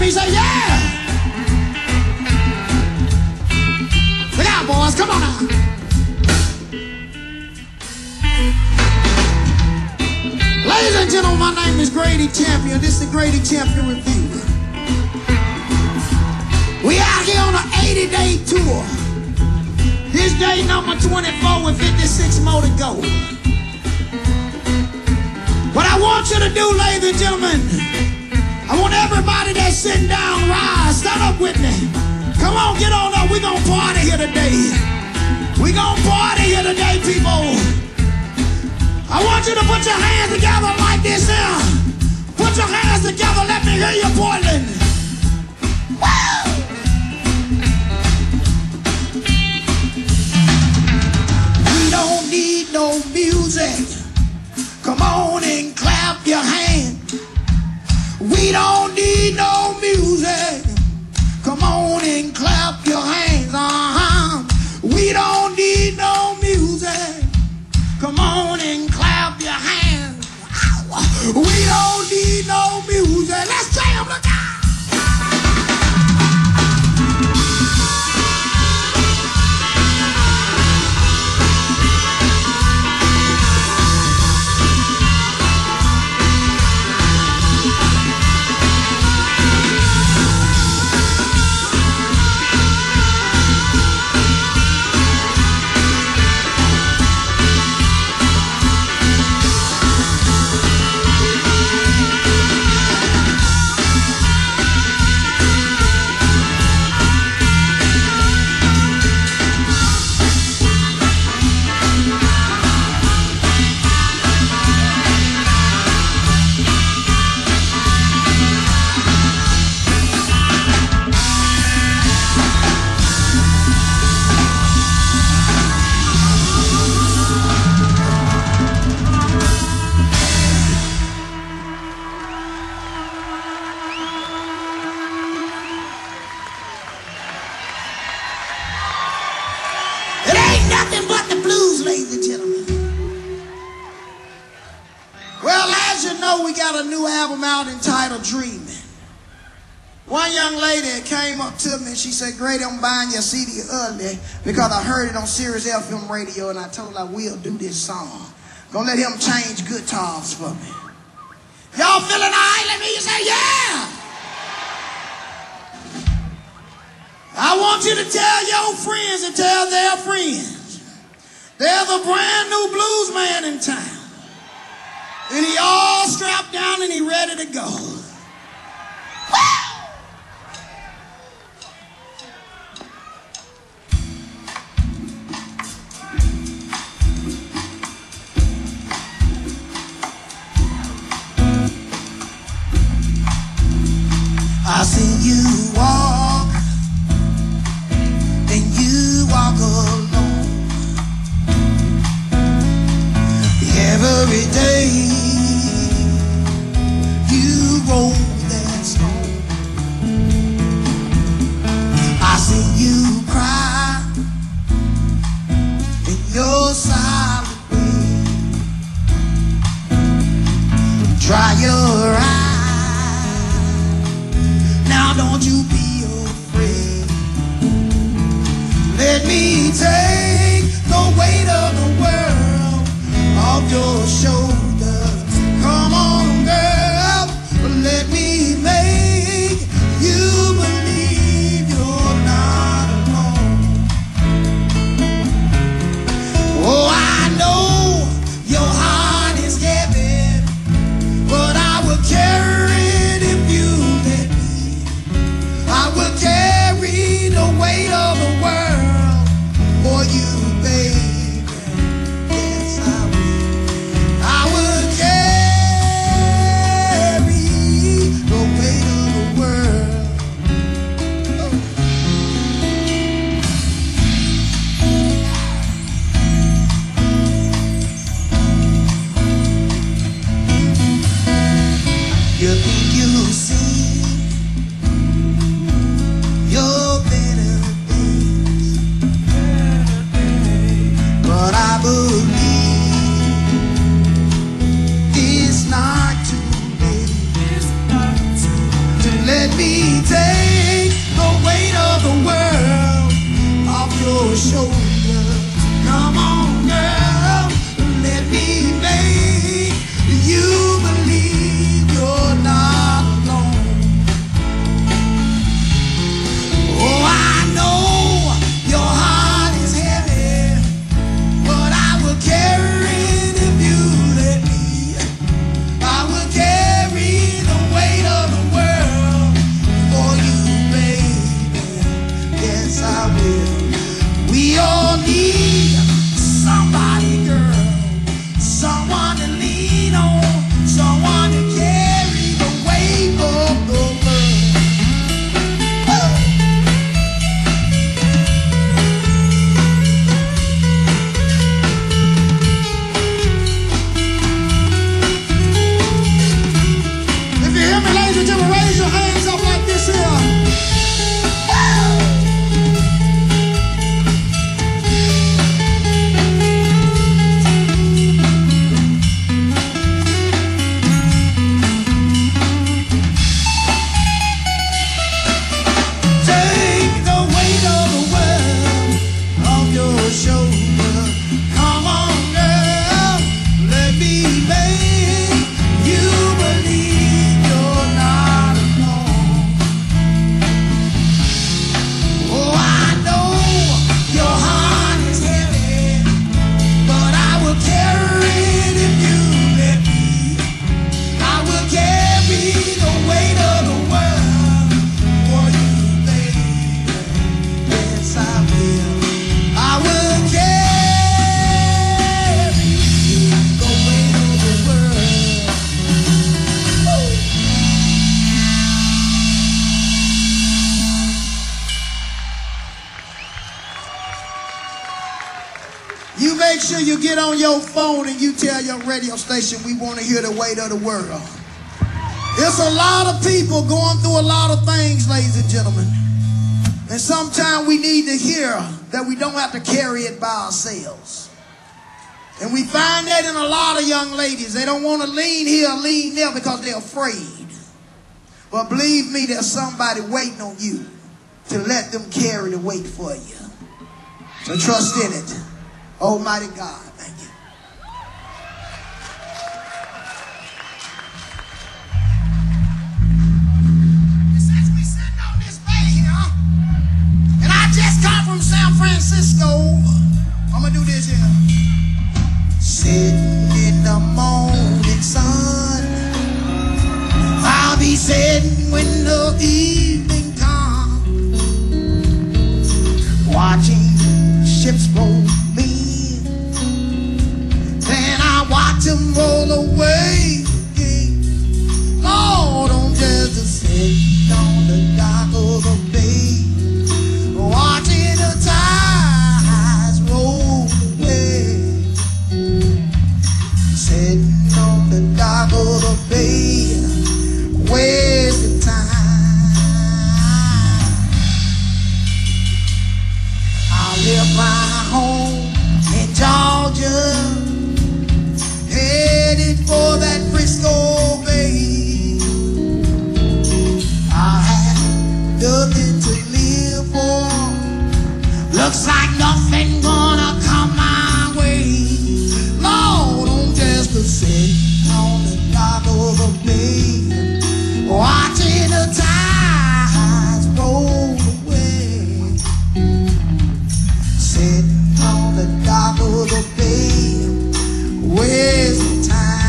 me say, yeah. Look out, boys. Come on now. Ladies and gentlemen, my name is Grady Champion. This is the Grady Champion Review. We out here on an 80-day tour. This day number 24 with 56 more to go. What I want you to do, ladies and gentlemen, I want everybody that's sitting down, rise, stand up with me. Come on, get on up. We're going to party here today. We're going to party here today, people. I want you to put your hands together like this here. Put your hands together. Let me hear you, Portland. Woo! We don't need no music. Come on and clap your hands. We don't need no music. Come on and clap your hands. We don't need no music. Come on and clap your hands. We don't need no music. Let's jam, look out. Nothing but the blues, ladies and gentlemen. Well, as you know, we got a new album out entitled Dreaming. One young lady came up to me and she said, Grady, I'm buying your CD early because I heard it on Sirius FM radio and I told her I will do this song. Gonna let him change guitars for me. Y'all feeling all right? Let me hear you say, yeah. I want you to tell your friends and tell their friends. There's a brand new blues man in town. And he all strapped down and he ready to go. Woo! I see you walk and you walk alone. Every day you roll that stone. I see you cry in your silent way. Dry your eyes. Now don't you be afraid. Let me take the weight of the world off your shoulders. Come on, girl, let me make you believe you're not alone. Oh, I know your heart is heavy, but I will carry it if you let me. I will carry the weight of the world for you, baby. You think you see your better days, but I believe it's not too late to let me your shoulder. Come on, girl, let me make you believe you're not alone. Oh, I know your heart is heavy, but I will carry it if you let me. I will carry the weight of the world for you, baby. Yes, I will. We all need somebody, girl, someone to lean on, someone to carry the weight of the world. If you hear me, ladies and gentlemen, raise your hands up like this here. Take the weight of the world off your shoulder. Come on, girl, let me make you believe you're not alone. Oh, I know your heart is heavy, but I will carry it if you let me. I will carry the weight of the world for you, baby. Yes, I will. I will carry the weight of the world. Woo. You make sure you get on your phone and you tell your radio station we want to hear the weight of the world. There's a lot of people going through a lot of things, ladies and gentlemen. And sometimes we need to hear that we don't have to carry it by ourselves. And we find that in a lot of young ladies. They don't want to lean here or lean there because they're afraid. But believe me, there's somebody waiting on you to let them carry the weight for you. So trust in it. Almighty God, thank you. Since we sitting on this bay here, and I just come from San Francisco, I'm gonna do this here. Sitting in the morning sun, I'll be sitting when the evening comes, watching ships roll in. Then I watch them roll away again. Lord, I'm just sitting on the dock of the bay, watching the tides roll away. Sitting on the dock of the bay, wasting time. I left my home in Georgia, headed for that Frisco Bay. I had nothing to live for. Looks like nothing gonna come my way. Lord, I'm just sitting on the dock of the bay, watching the tides roll away. Sitting on the dock of the bay, wasting time.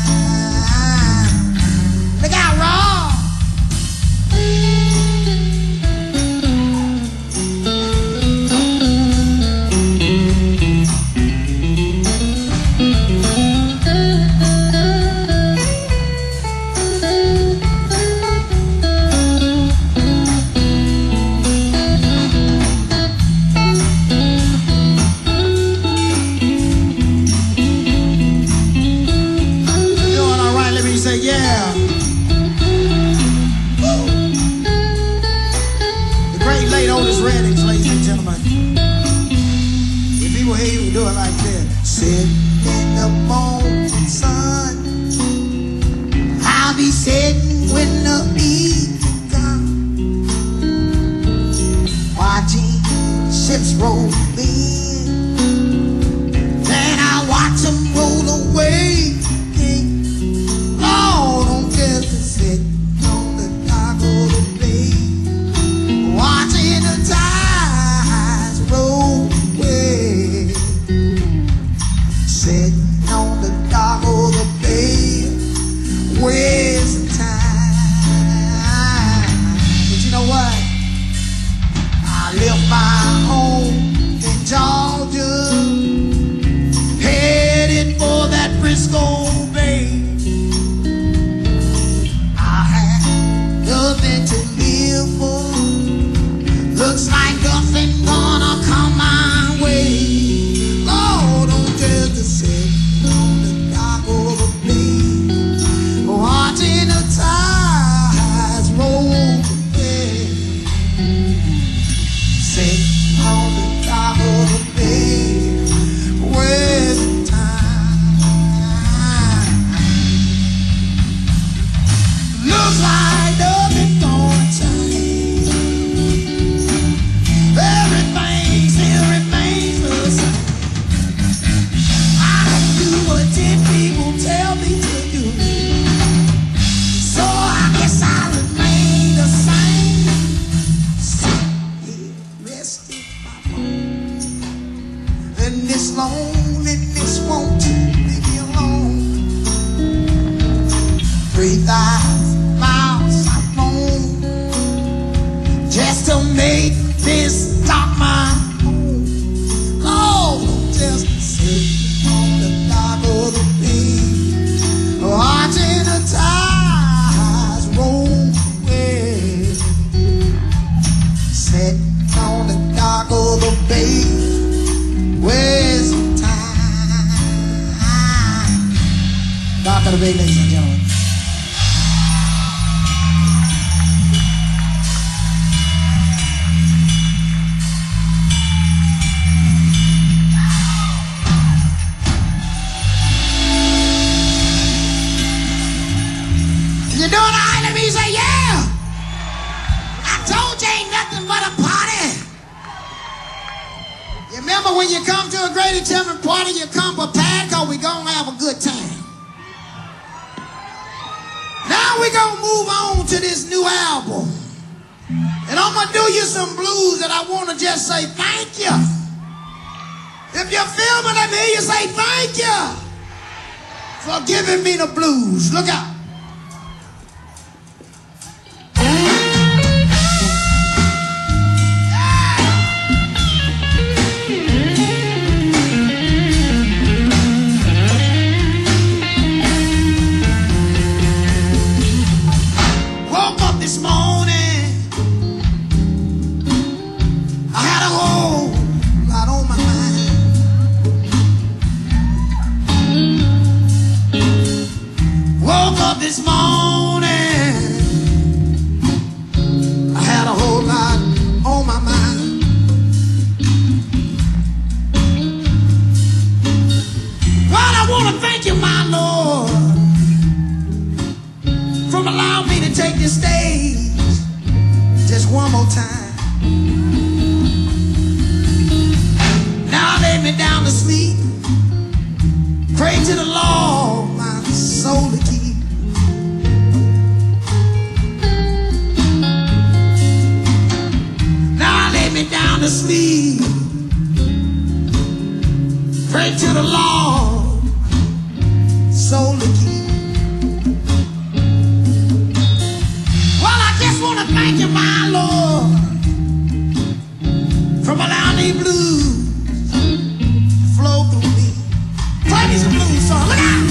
Look out, Rob. Sitting in the morning sun, I'll be sitting when the evening comes, watching ships roll Looks like nothing's gonna change. Everything still remains the same. I do what 10 people tell me to do. So I guess I'll remain the same. Sit here, resting my bones. And this loneliness won't leave me alone. 3,000 miles alone just to make this dock my home. Oh, just to sit on the dock of the bay, watching the tides roll away. Sitting on the dock of the bay, where's the time? Dock of the bay, ladies and gentlemen. You doing all right? Let me say, yeah. I told you ain't nothing but a party. You remember when you come to a Great Determined party, you come prepared because we gonna have a good time. Now we gonna move on to this new album. And I'm gonna do you some blues that I wanna just say thank you. If you feel me, let me hear you say thank you for giving me the blues. Look out. This morning, I had a whole lot on my mind. Woke up this morning, I had a whole lot on my mind. Well, I want to thank you, my Lord, for allowing me to take this stage just one more time. Now I lay me down to sleep, pray to the Lord my soul to keep. Now I lay me down to sleep, pray to the Lord soul to keep. I want to thank you, my Lord, for allowing these blues to flow through me. Play me some blues song. Look out!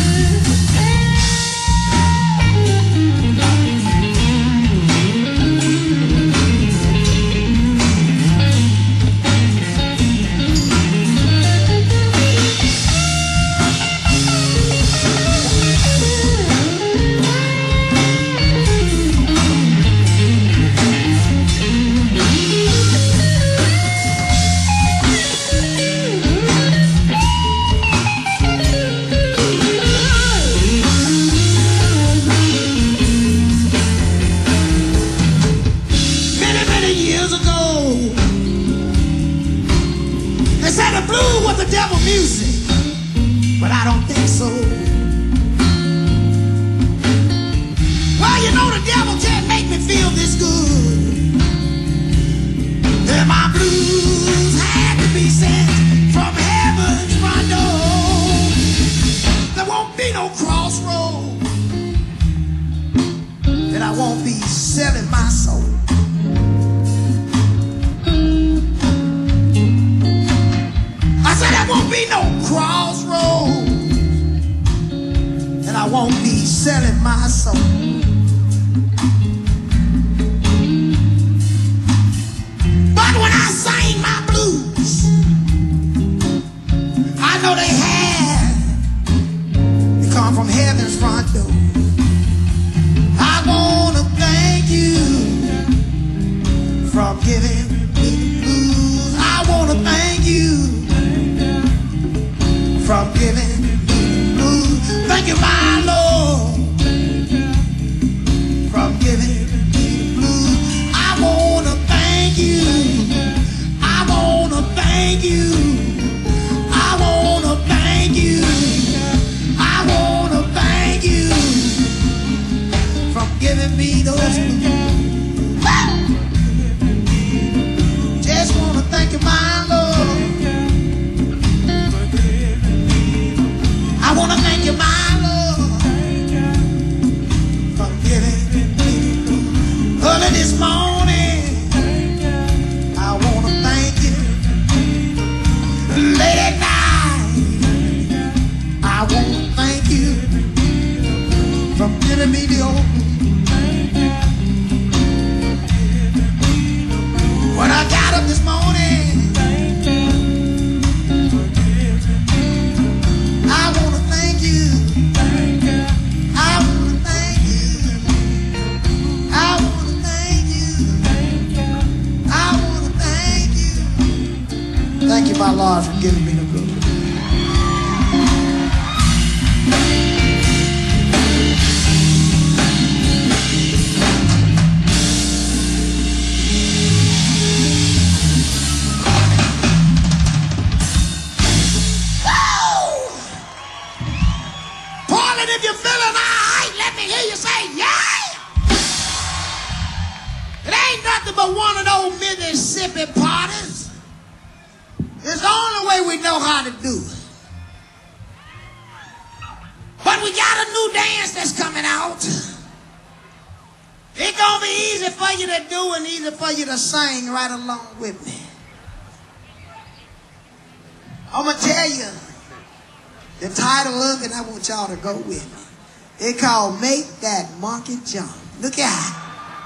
Devil music, but I don't think so. Well, you know the devil can't make me feel this good. And my blues had to be sent from heaven's front door. There won't be no crossroad that I won't be selling my soul. There won't be no crossroads, and I won't be selling my soul. giving me those blues. Just wanna thank you, my Lord. I wanna thank you, my Lord, for giving me early this morning. I wanna thank you late at night. I wanna thank you for giving me the old. When I got up this morning, I wanna thank you. I wanna thank you. I wanna thank you. I wanna thank you. Thank you, my Lord, for giving me the glory. If you're feeling all right, let me hear you say, yeah! It ain't nothing but one of those Mississippi parties. It's the only way we know how to do it. But we got a new dance that's coming out. It's gonna be easy for you to do and easy for you to sing right along with me. I'm gonna tell you the title of it, I want y'all to go with me. It's called Make That Monkey Jump. Look out.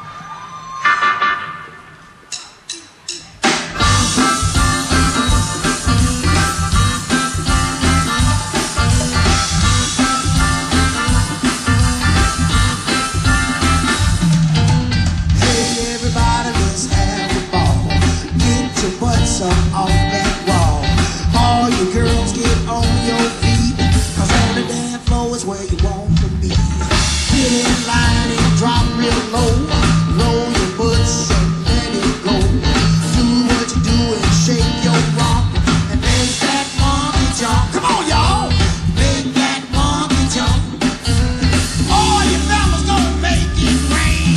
Hey, everybody, let's have a ball. Get your butts up off that wall. All you girls get on your feet, 'cause on the dance floor is where you want to be. Get in line and drop real low. Roll your butts and let it go. Do what you do and shake your rump and make that monkey jump. Come on, y'all. Make that monkey jump. All you fellas gonna make it rain.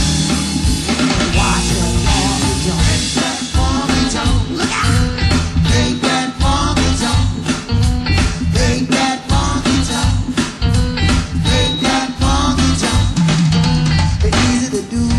Watch that monkey jump. Make that monkey jump. Look out. Make that monkey jump. Make that monkey jump. Make that monkey jump. It's easy to do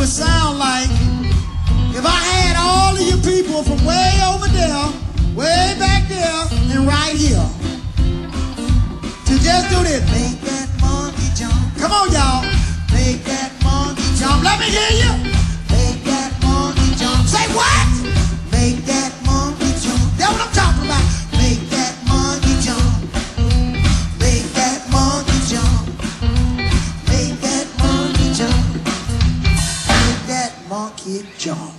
would sound like if I had all of you people from way over there, way back there, and right here to just do this. Make that monkey jump. Come on, y'all. Make that monkey jump. Let me hear you. Make that monkey jump. Say what? Make that monkey jump. That's what I'm talking about. Make that monkey jump. Make that monkey jump. Make that monkey jump. Make that monkey jump.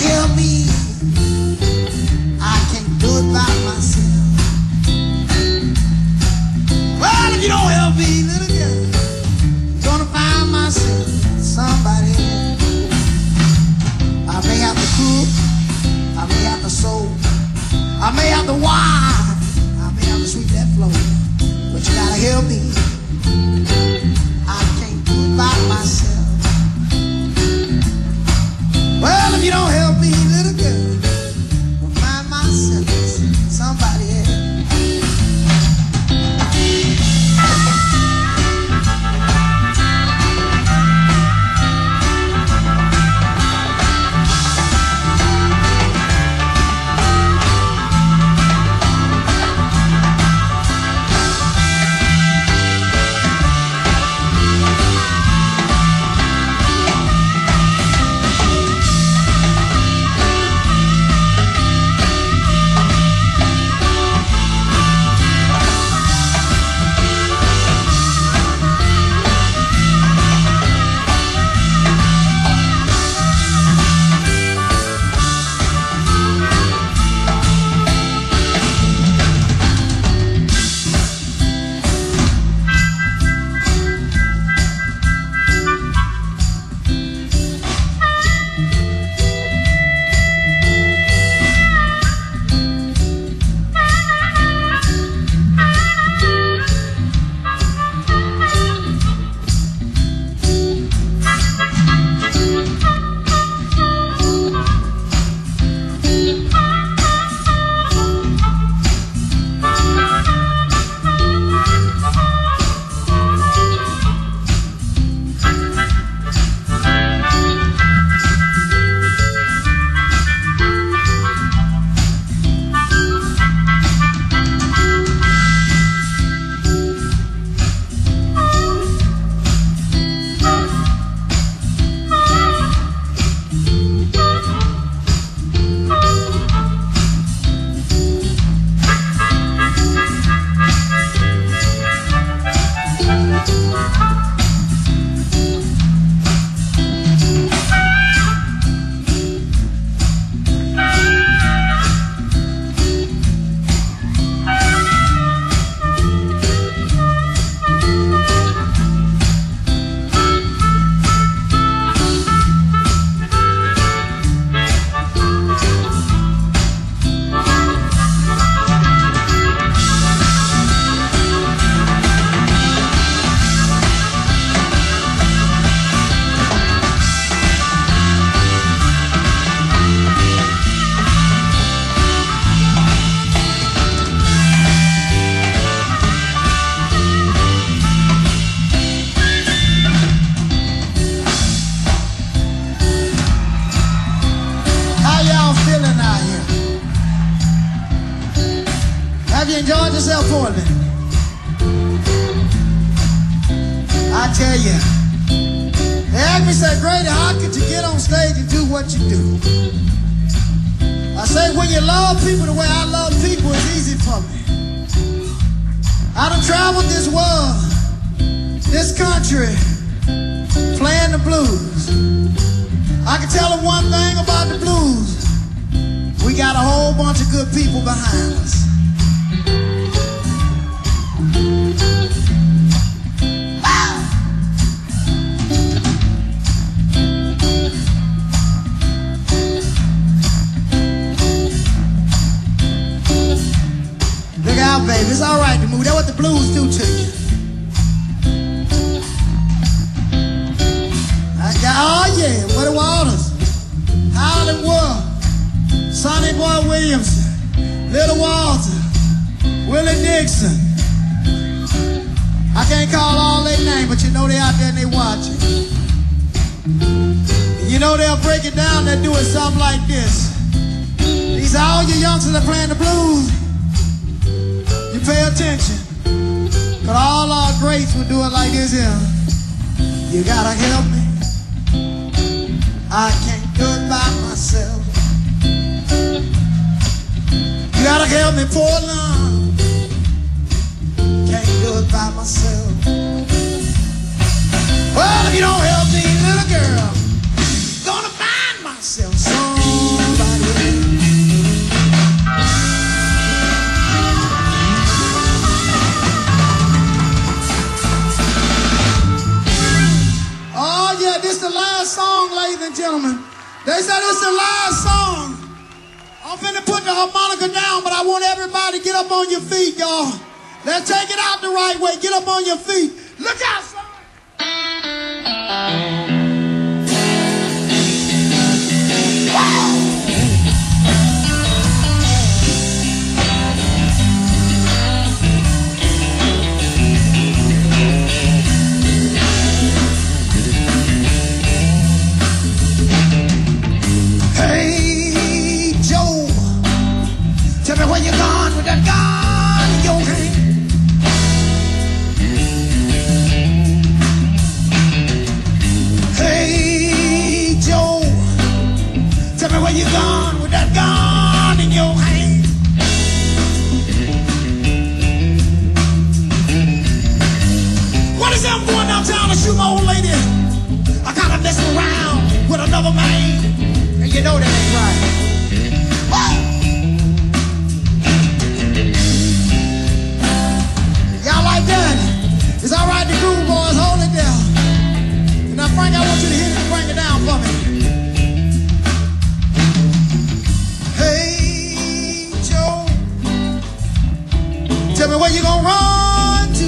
help me. I can't do it by myself. Well, if you don't help me, little girl, gonna find myself somebody else. I may have to cook, I may have to sew, I may have to wipe, I may have to sweep that floor, but you gotta help me. I can't do it by myself. Well, if you don't help me, little girl, I'll find myself somebody else. Have you enjoyed yourself for me? I tell you, they asked me, say, Grady, how could you get on stage and do what you do? I say, when you love people the way I love people, it's easy for me. I done traveled this world, this country, playing the blues. I can tell them one thing about the blues. We got a whole bunch of good people behind us. Look out, baby. It's all right to move. That's what the blues do to you. Oh, yeah. Buddy Waters, Howlin' Wolf, Sonny Boy Williams, Little Walter, Willie Dixon. I can't call all their names, but you know they out there and they watching. And you know they'll break it down, they'll do it something like this. These are all you youngsters that playing the blues. You pay attention. But all our greats will do it like this here. You gotta help me. I can't do it by myself. You gotta help me for long. Can't do it by myself. Well, if you don't help me, little girl, gonna find myself some. said it's the last song. I'm finna put the harmonica down, but I want everybody to get up on your feet, y'all. Let's take it out the right way. Get up on your feet. Look out, son. Hey, Joe, tell me where you gone with that gun in your hand. Hey, Joe, tell me where you gone with that gun in your hand. What is that? I'm going downtown to shoot my old lady. I kinda messed around with another man, and you know that ain't right. Woo! Y'all like that? It's all right, the groove boys, hold it down. And now, Frank, I want you to hit it and bring it down for me. Hey, Joe, tell me where you gonna run to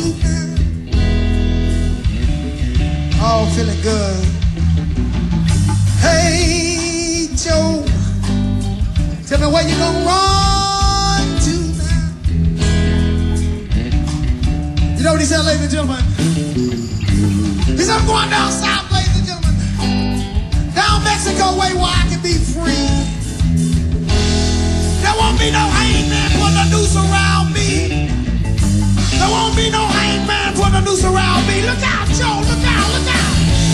now. Oh, feeling good. Hey, Joe, tell me where you gonna run to now. You know what he said, ladies and gentlemen? He said, I'm going down south, ladies and gentlemen. Down Mexico way where I can be free. There won't be no hangman putting a noose around me. There won't be no hangman putting a noose around me. Look out, Joe, look out, look out.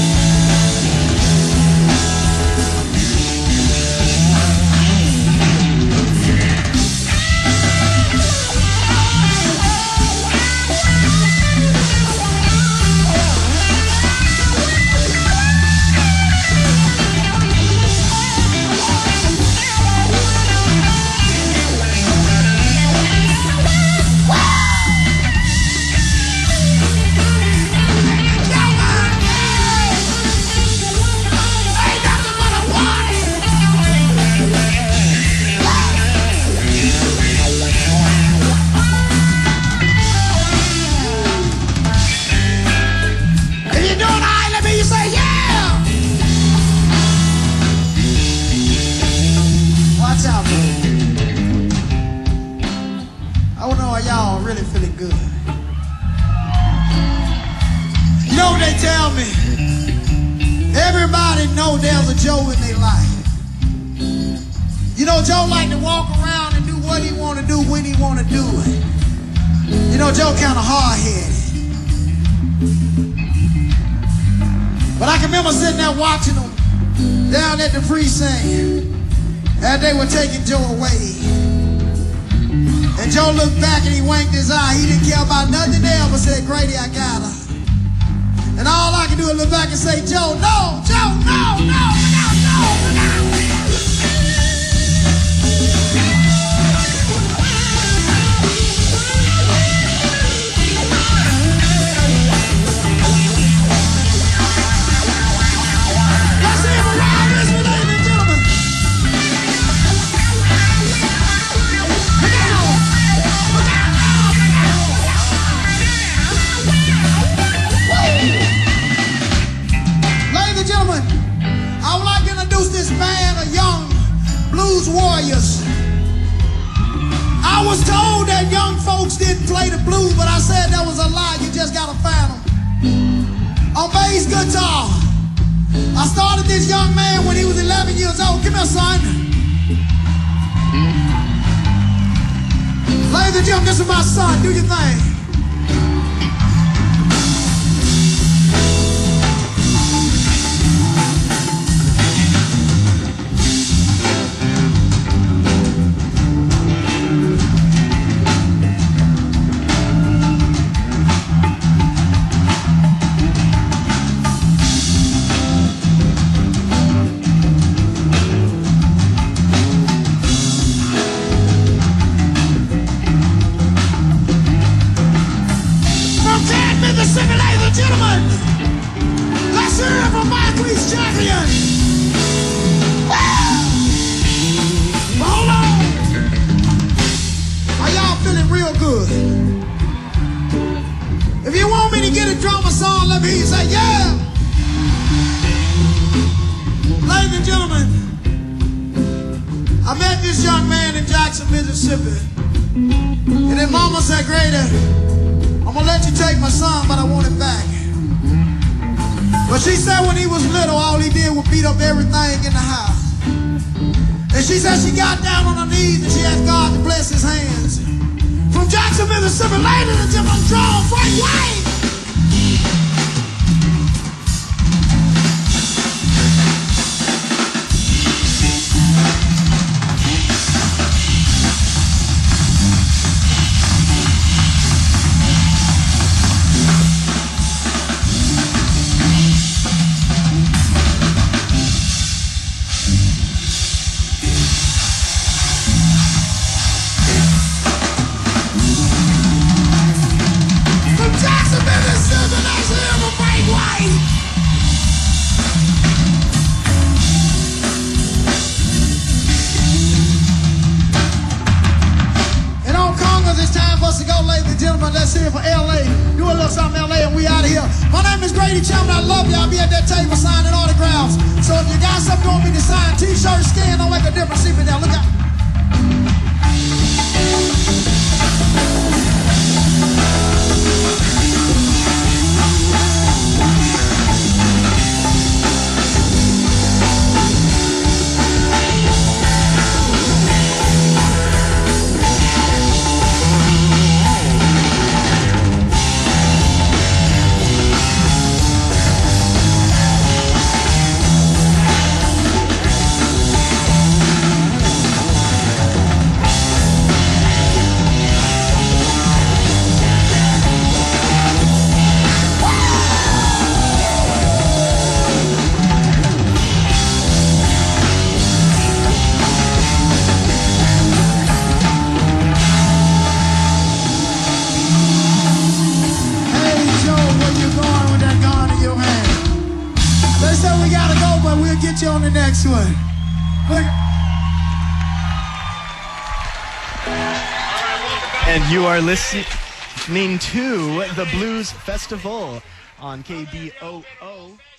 Watching them down at the precinct as they were taking Joe away. And Joe looked back and he winked his eye. He didn't care about nothing else but said, Grady, I got her. And all I can do is look back and say, Joe, no, Joe, no, no, no, no, no. Warriors. I was told that young folks didn't play the blues, but I said that was a lie. You just gotta find them. On bass guitar, I started this young man when he was 11 years old. Come here, son. Ladies and gentlemen, this is my son. Do your thing. met this young man in Jackson, Mississippi. And then Mama said, Grady, I'm gonna let you take my son, but I want him back. But she said when he was little, all he did was beat up everything in the house. And she said she got down on her knees and she asked God to bless his hands. From Jackson, Mississippi, ladies and gentlemen, draw Frank White. Let's hear it for LA. Do a little something LA and we out of here. My name is Grady Chapman. I love you. I'll be at that table signing autographs. So if you got something you want me to sign, t-shirt, skin, don't make a difference. See me there. Look out. Get you on the next one. And you are listening to the Blues Festival on KBOO.